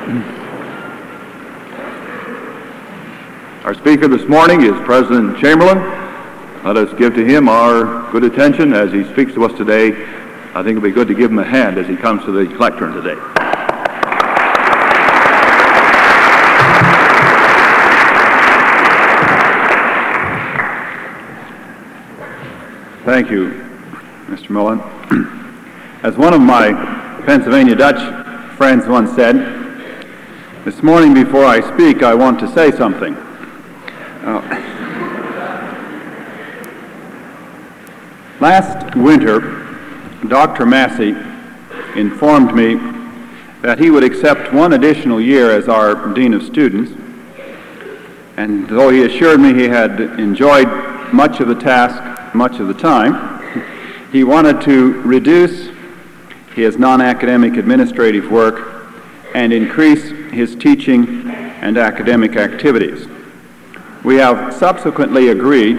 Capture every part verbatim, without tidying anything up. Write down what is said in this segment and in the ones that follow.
Our speaker this morning is President Chamberlain. Let us give to him our good attention as he speaks to us today. I think it'll be good to give him a hand as he comes to the lectern today. Thank you, Mister Mullen. As one of my Pennsylvania Dutch friends once said, this morning before I speak, I want to say something. Uh, last winter, Doctor Massey informed me that he would accept one additional year as our Dean of Students, and though he assured me he had enjoyed much of the task, much of the time, he wanted to reduce his non-academic administrative work and increase his teaching and academic activities. We have subsequently agreed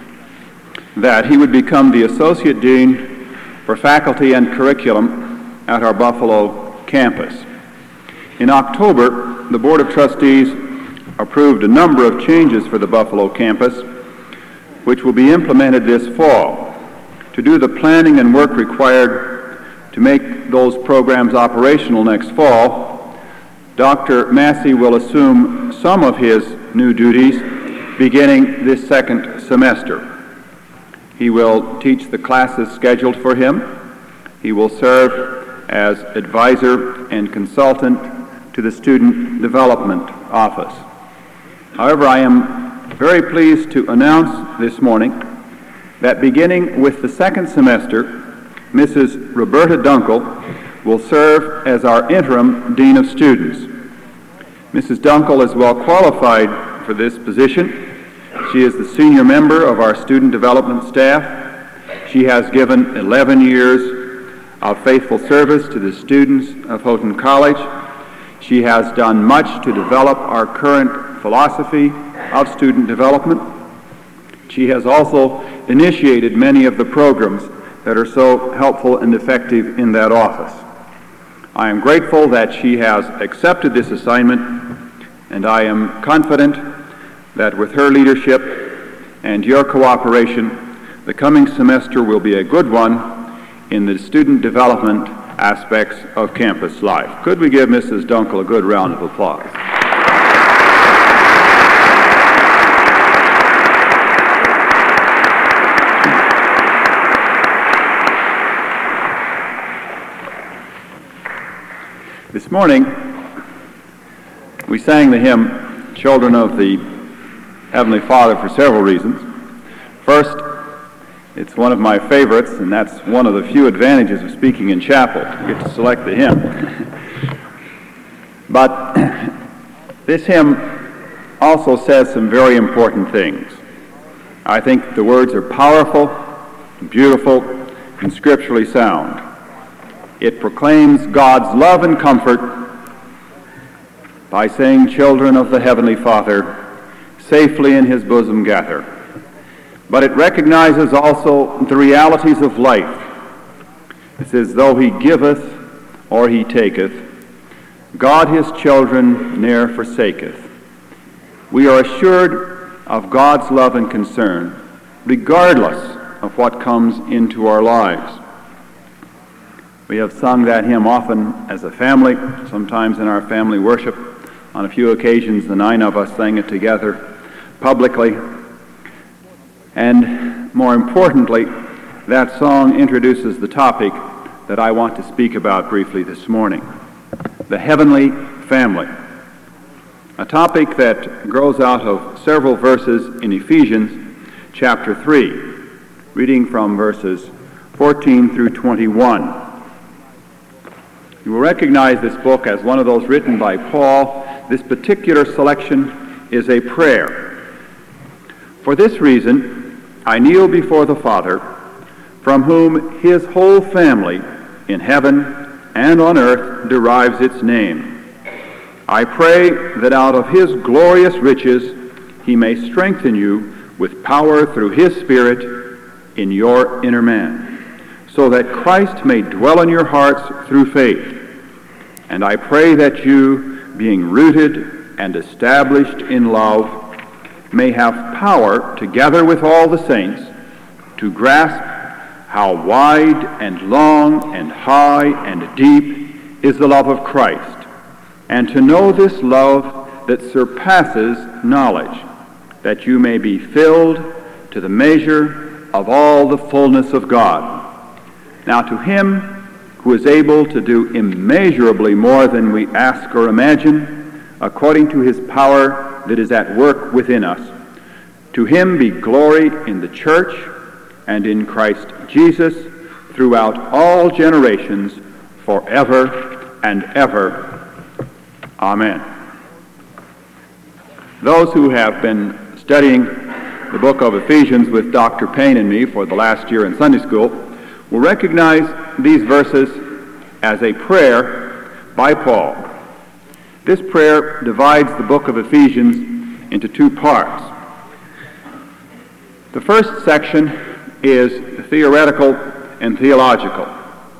that he would become the Associate Dean for Faculty and Curriculum at our Buffalo campus. In October, the Board of Trustees approved a number of changes for the Buffalo campus, which will be implemented this fall. To do the planning and work required to make those programs operational next fall, Doctor Massey will assume some of his new duties beginning this second semester. He will teach the classes scheduled for him. He will serve as advisor and consultant to the Student Development Office. However, I am very pleased to announce this morning that beginning with the second semester, Missus Roberta Dunkel will serve as our interim Dean of Students. Missus Dunkel is well qualified for this position. She is the senior member of our student development staff. She has given eleven years of faithful service to the students of Houghton College. She has done much to develop our current philosophy of student development. She has also initiated many of the programs that are so helpful and effective in that office. I am grateful that she has accepted this assignment, and I am confident that with her leadership and your cooperation, the coming semester will be a good one in the student development aspects of campus life. Could we give Missus Dunkel a good round of applause? This morning, we sang the hymn, Children of the Heavenly Father, for several reasons. First, it's one of my favorites, and that's one of the few advantages of speaking in chapel. You get to select the hymn. But this hymn also says some very important things. I think the words are powerful, beautiful, and scripturally sound. It proclaims God's love and comfort by saying, children of the Heavenly Father, safely in his bosom gather. But it recognizes also the realities of life. It says, though he giveth or he taketh, God his children ne'er forsaketh. We are assured of God's love and concern, regardless of what comes into our lives. We have sung that hymn often as a family, sometimes in our family worship. On a few occasions, the nine of us sang it together publicly. And more importantly, that song introduces the topic that I want to speak about briefly this morning, the heavenly family, a topic that grows out of several verses in Ephesians chapter three, reading from verses fourteen through twenty-one. You will recognize this book as one of those written by Paul. This particular selection is a prayer. For this reason, I kneel before the Father, from whom his whole family in heaven and on earth derives its name. I pray that out of his glorious riches he may strengthen you with power through his Spirit in your inner man, so that Christ may dwell in your hearts through faith. And I pray that you, being rooted and established in love, may have power, together with all the saints, to grasp how wide and long and high and deep is the love of Christ, and to know this love that surpasses knowledge, that you may be filled to the measure of all the fullness of God. Now to him who is able to do immeasurably more than we ask or imagine, according to his power that is at work within us, to him be glory in the church and in Christ Jesus throughout all generations, forever and ever. Amen. Those who have been studying the book of Ephesians with Doctor Payne and me for the last year in Sunday school will recognize these verses as a prayer by Paul. This prayer divides the book of Ephesians into two parts. The first section is theoretical and theological.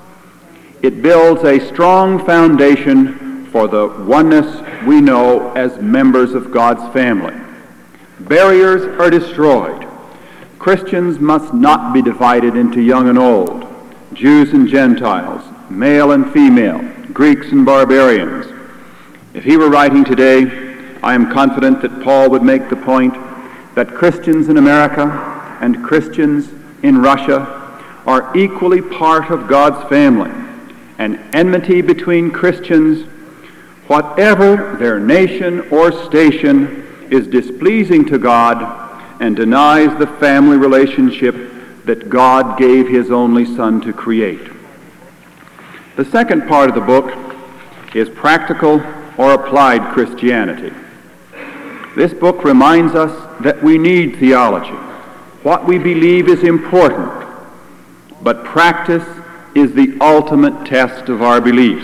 It builds a strong foundation for the oneness we know as members of God's family. Barriers are destroyed. Christians must not be divided into young and old, Jews and Gentiles, male and female, Greeks and barbarians. If he were writing today, I am confident that Paul would make the point that Christians in America and Christians in Russia are equally part of God's family, and enmity between Christians, whatever their nation or station, is displeasing to God and denies the family relationship that God gave his only Son to create. The second part of the book is practical or applied Christianity. This book reminds us that we need theology. What we believe is important, but practice is the ultimate test of our beliefs.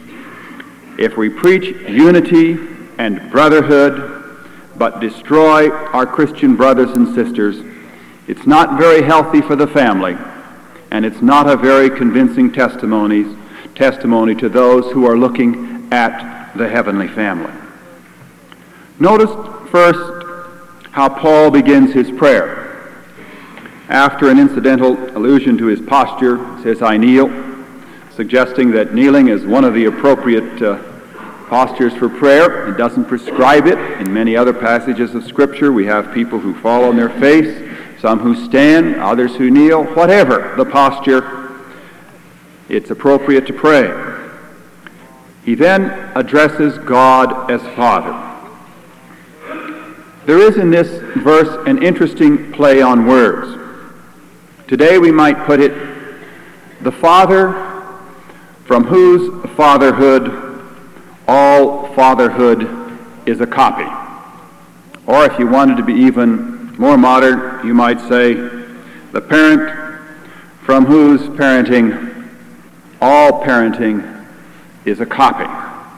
If we preach unity and brotherhood, but destroy our Christian brothers and sisters, it's not very healthy for the family, and it's not a very convincing testimony, testimony to those who are looking at the heavenly family. Notice first how Paul begins his prayer. After an incidental allusion to his posture, he says, I kneel, suggesting that kneeling is one of the appropriate uh, postures for prayer. It doesn't prescribe it. In many other passages of Scripture, we have people who fall on their face, some who stand, others who kneel. Whatever the posture, it's appropriate to pray. He then addresses God as Father. There is in this verse an interesting play on words. Today we might put it, the Father from whose fatherhood all fatherhood is a copy. Or if you wanted to be even more modern, you might say, the parent from whose parenting all parenting is a copy.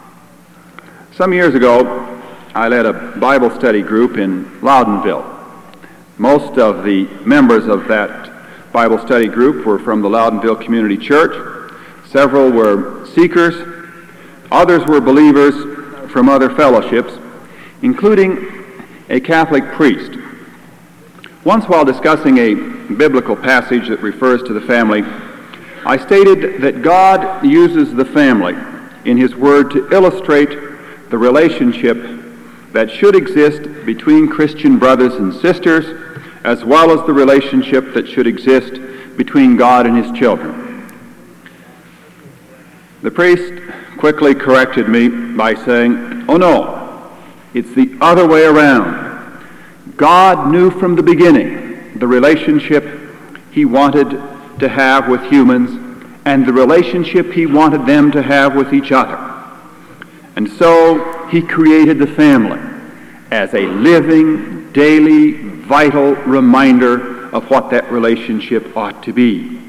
Some years ago, I led a Bible study group in Loudonville. Most of the members of that Bible study group were from the Loudonville Community Church. Several were seekers. Others were believers from other fellowships, including a Catholic priest. Once, while discussing a biblical passage that refers to the family, I stated that God uses the family in his word to illustrate the relationship that should exist between Christian brothers and sisters, as well as the relationship that should exist between God and his children. The priest quickly corrected me by saying, oh no, it's the other way around. God knew from the beginning the relationship he wanted to have with humans and the relationship he wanted them to have with each other. And so he created the family as a living, daily, vital reminder of what that relationship ought to be.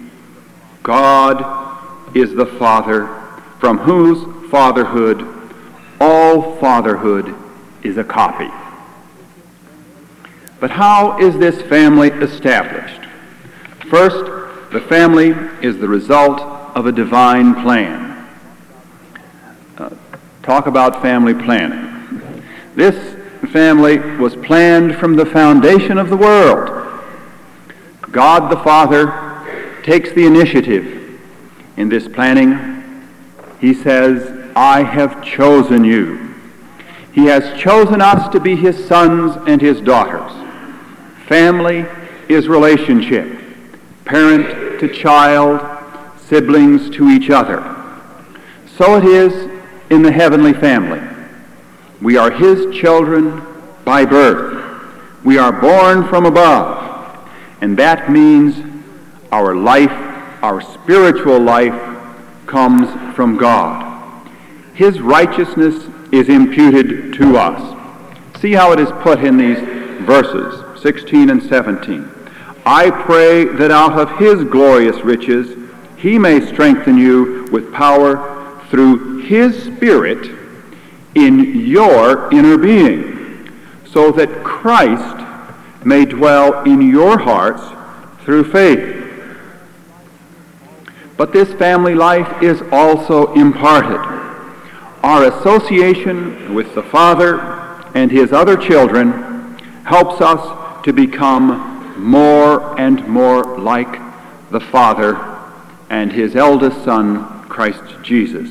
God is the Father from whose fatherhood all fatherhood is a copy. But how is this family established? First, the family is the result of a divine plan. Uh, talk about family planning. This family was planned from the foundation of the world. God the Father takes the initiative in this planning. He says, I have chosen you. He has chosen us to be his sons and his daughters. Family is relationship, parent to child, siblings to each other. So it is in the heavenly family. We are his children by birth. We are born from above, and that means our life, our spiritual life, comes from God. His righteousness is imputed to us. See how it is put in these verses, sixteen and seventeen. I pray that out of his glorious riches he may strengthen you with power through his Spirit in your inner being, so that Christ may dwell in your hearts through faith. But this family life is also imparted. Our association with the Father and his other children helps us to become more and more like the Father and his eldest Son, Christ Jesus.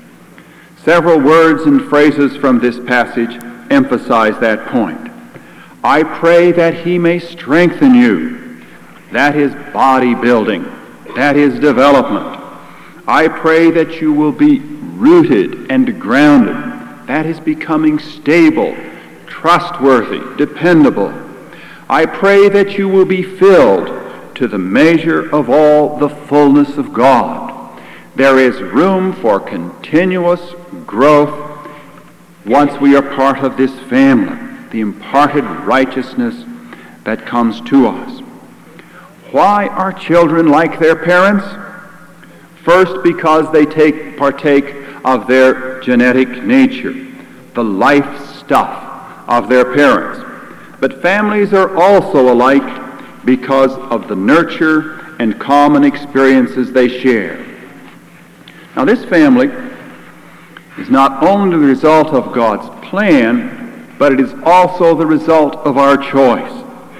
Several words and phrases from this passage emphasize that point. I pray that he may strengthen you. That is body building. That is development. I pray that you will be rooted and grounded. That is becoming stable, trustworthy, dependable. I pray that you will be filled to the measure of all the fullness of God. There is room for continuous growth once we are part of this family, the imparted righteousness that comes to us. Why are children like their parents? First, because they take partake of their genetic nature, the life stuff of their parents. But families are also alike because of the nurture and common experiences they share. Now, this family is not only the result of God's plan, but it is also the result of our choice.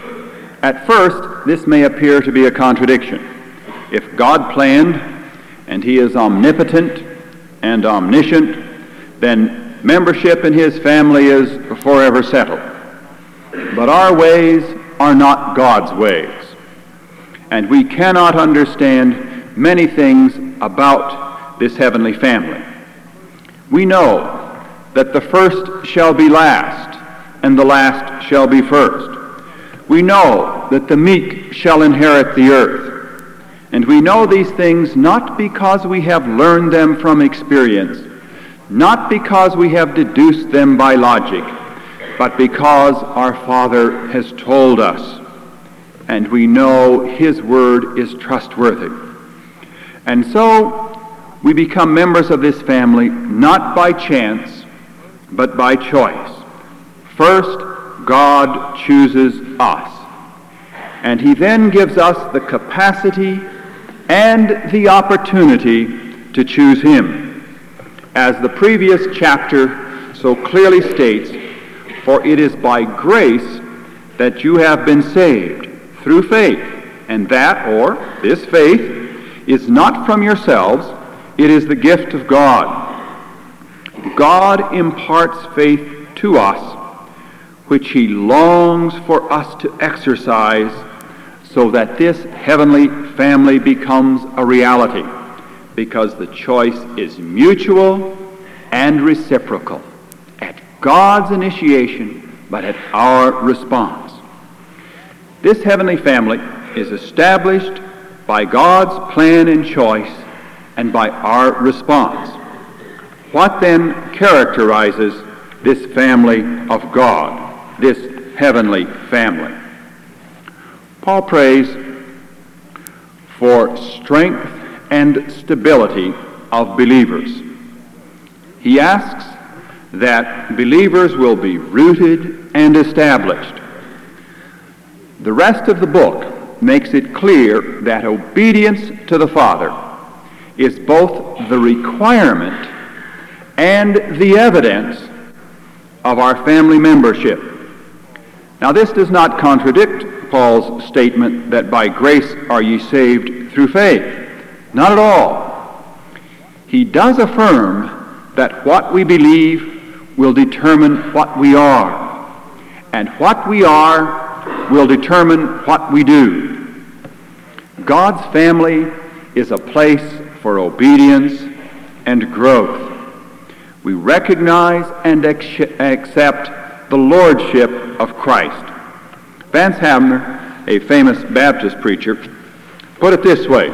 At first, this may appear to be a contradiction. If God planned, and he is omnipotent and omniscient, then membership in his family is forever settled. But our ways are not God's ways, and we cannot understand many things about this heavenly family. We know that the first shall be last, and the last shall be first. We know that the meek shall inherit the earth, and we know these things not because we have learned them from experience, not because we have deduced them by logic, but because our Father has told us, and we know his word is trustworthy. And so we become members of this family not by chance, but by choice. First, God chooses us, and he then gives us the capacity and the opportunity to choose him. As the previous chapter so clearly states, for it is by grace that you have been saved through faith, and that, or this faith, is not from yourselves, it is the gift of God. God imparts faith to us, which he longs for us to exercise, so that this heavenly family becomes a reality, because the choice is mutual and reciprocal, at God's initiation, but at our response. This heavenly family is established by God's plan and choice and by our response. What then characterizes this family of God, this heavenly family? Paul prays for strength and stability of believers. He asks that believers will be rooted and established. The rest of the book makes it clear that obedience to the Father is both the requirement and the evidence of our family membership. Now, this does not contradict Paul's statement that by grace are ye saved through faith. Not at all. He does affirm that what we believe will determine what we are, and what we are will determine what we do. God's family is a place for obedience and growth. We recognize and ex- accept the lordship of Christ. Vance Havner, a famous Baptist preacher, put it this way: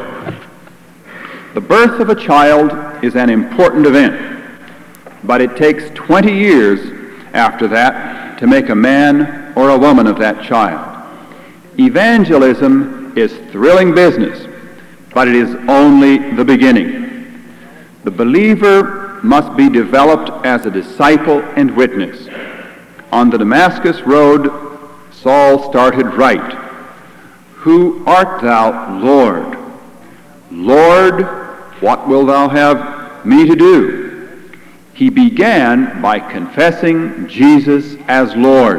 the birth of a child is an important event, but it takes twenty years after that to make a man or a woman of that child. Evangelism is thrilling business, but it is only the beginning. The believer must be developed as a disciple and witness. On the Damascus road, Saul started right. Who art thou, Lord? Lord, what wilt thou have me to do? He began by confessing Jesus as Lord.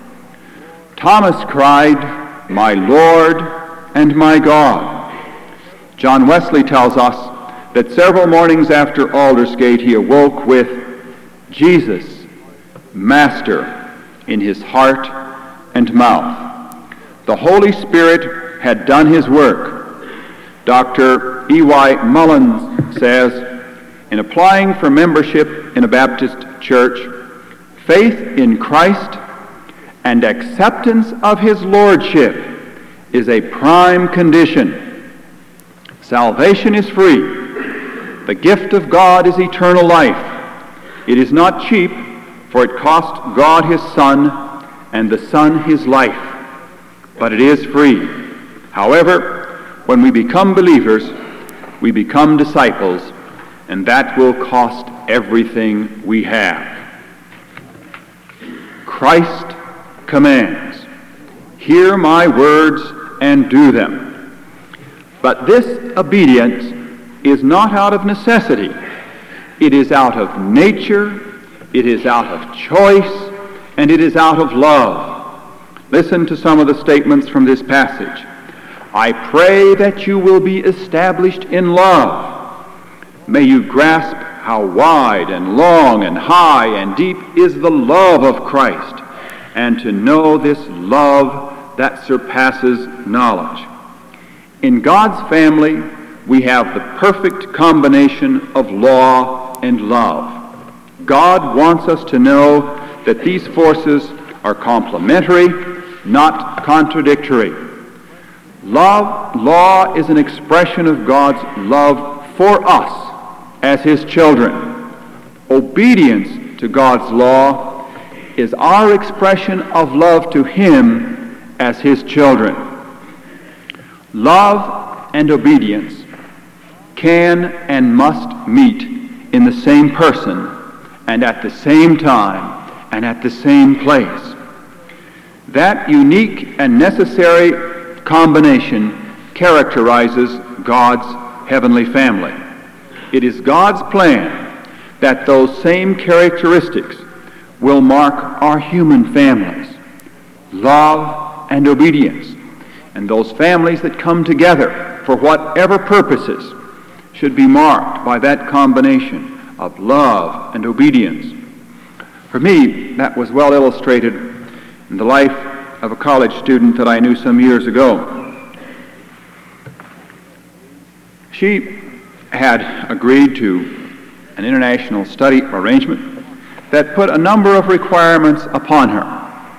Thomas cried, my Lord and my God. John Wesley tells us that several mornings after Aldersgate he awoke with Jesus, Master, in his heart and mouth. The Holy Spirit had done his work. Doctor E Y Mullins says, in applying for membership in a Baptist church, faith in Christ and acceptance of his lordship is a prime condition. Salvation is free. The gift of God is eternal life. It is not cheap, for it cost God his Son, and the Son his life. But it is free. However, when we become believers, we become disciples, and that will cost everything we have. Christ commands, hear my words and do them. But this obedience is not out of necessity. It is out of nature, it is out of choice, and it is out of love. Listen to some of the statements from this passage. I pray that you will be established in love. May you grasp how wide and long and high and deep is the love of Christ, and to know this love that surpasses knowledge. In God's family, we have the perfect combination of law and love. God wants us to know that these forces are complementary, not contradictory. Love, law is an expression of God's love for us as his children. Obedience to God's law is our expression of love to him as his children. Love and obedience can and must meet in the same person and at the same time and at the same place. That unique and necessary combination characterizes God's heavenly family. It is God's plan that those same characteristics will mark our human families, love and obedience. And those families that come together for whatever purposes should be marked by that combination of love and obedience. For me, that was well illustrated in the life of a college student that I knew some years ago. She had agreed to an international study arrangement that put a number of requirements upon her.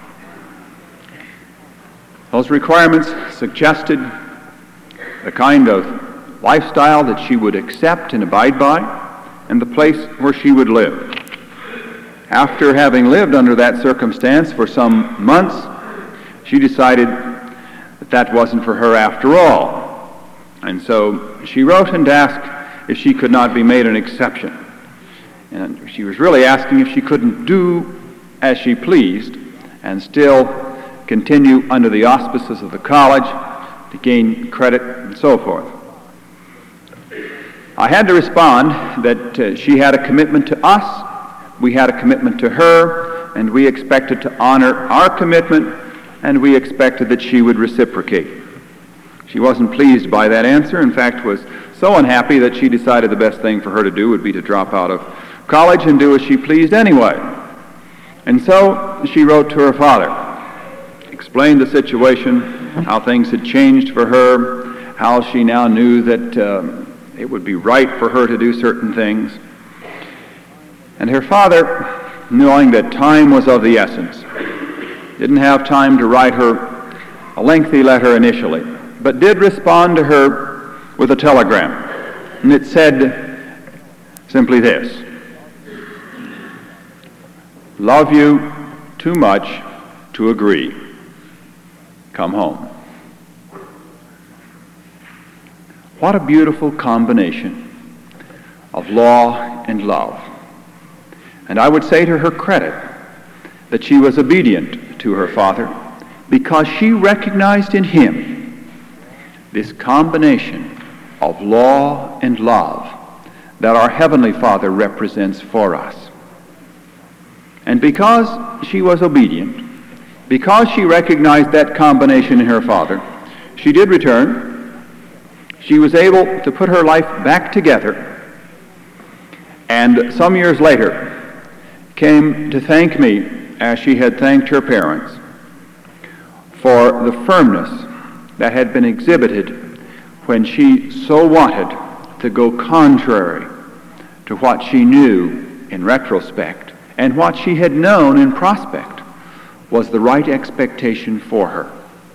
Those requirements suggested the kind of lifestyle that she would accept and abide by, and the place where she would live. After having lived under that circumstance for some months, she decided that that wasn't for her after all. And so she wrote and asked if she could not be made an exception. And she was really asking if she couldn't do as she pleased and still continue under the auspices of the college to gain credit and so forth. I had to respond that uh, she had a commitment to us, we had a commitment to her, and we expected to honor our commitment, and we expected that she would reciprocate. She wasn't pleased by that answer. In fact, was so unhappy that she decided the best thing for her to do would be to drop out of college and do as she pleased anyway. And so she wrote to her father, explained the situation, how things had changed for her, how she now knew that uh, it would be right for her to do certain things. And her father, knowing that time was of the essence, didn't have time to write her a lengthy letter initially, but did respond to her with a telegram. And it said simply this: "Love you too much to agree. Come home." What a beautiful combination of law and love. And I would say to her credit that she was obedient to her father because she recognized in him this combination of law and love that our Heavenly Father represents for us. And because she was obedient, because she recognized that combination in her father, she did return. She was able to put her life back together, and some years later came to thank me, as she had thanked her parents, for the firmness that had been exhibited when she so wanted to go contrary to what she knew in retrospect and what she had known in prospect was the right expectation for her.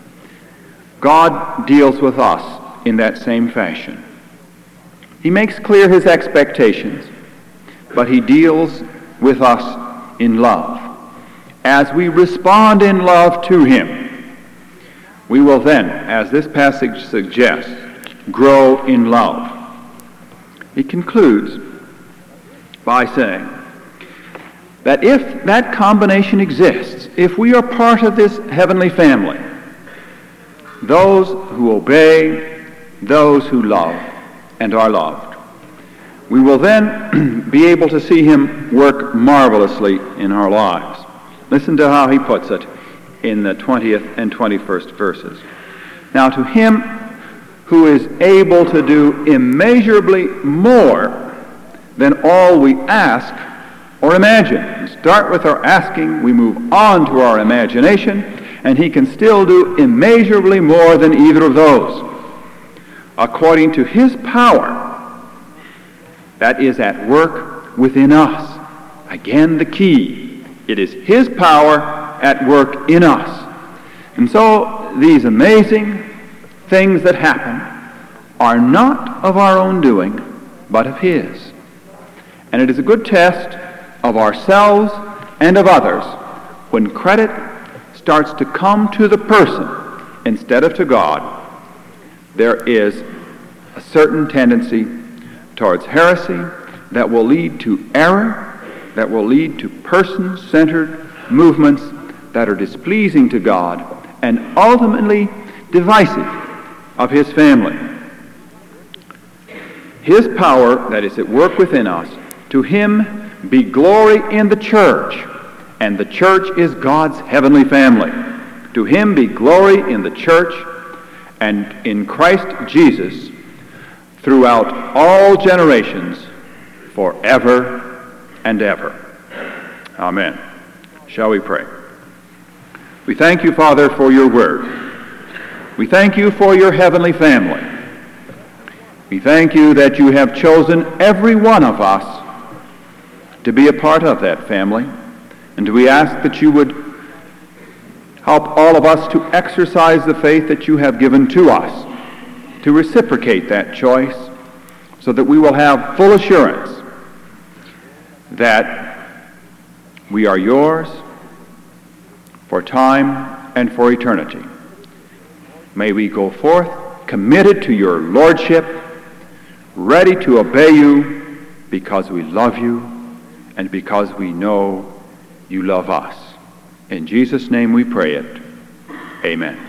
God deals with us in that same fashion. He makes clear his expectations, but he deals with us in love. As we respond in love to him, we will then, as this passage suggests, grow in love. He concludes by saying that if that combination exists, if we are part of this heavenly family, those who obey, those who love and are loved, we will then be able to see him work marvelously in our lives. Listen to how he puts it in the twentieth and twenty-first verses. "Now to him who is able to do immeasurably more than all we ask or imagine." We start with our asking, we move on to our imagination, and he can still do immeasurably more than either of those, according to his power that is at work within us. Again, the key. It is his power at work in us. And so these amazing things that happen are not of our own doing, but of his. And it is a good test of ourselves and of others when credit starts to come to the person instead of to God. There is a certain tendency towards heresy that will lead to error, that will lead to person-centered movements that are displeasing to God and ultimately divisive of his family. His power that is at work within us, to him be glory in the church, and the church is God's heavenly family. To him be glory in the church and in Christ Jesus throughout all generations, forever and ever. Amen. Shall we pray? We thank you, Father, for your word. We thank you for your heavenly family. We thank you that you have chosen every one of us to be a part of that family, and we ask that you would help all of us to exercise the faith that you have given to us, to reciprocate that choice, so that we will have full assurance that we are yours for time and for eternity. May we go forth committed to your lordship, ready to obey you because we love you and because we know you love us. In Jesus' name we pray it. Amen.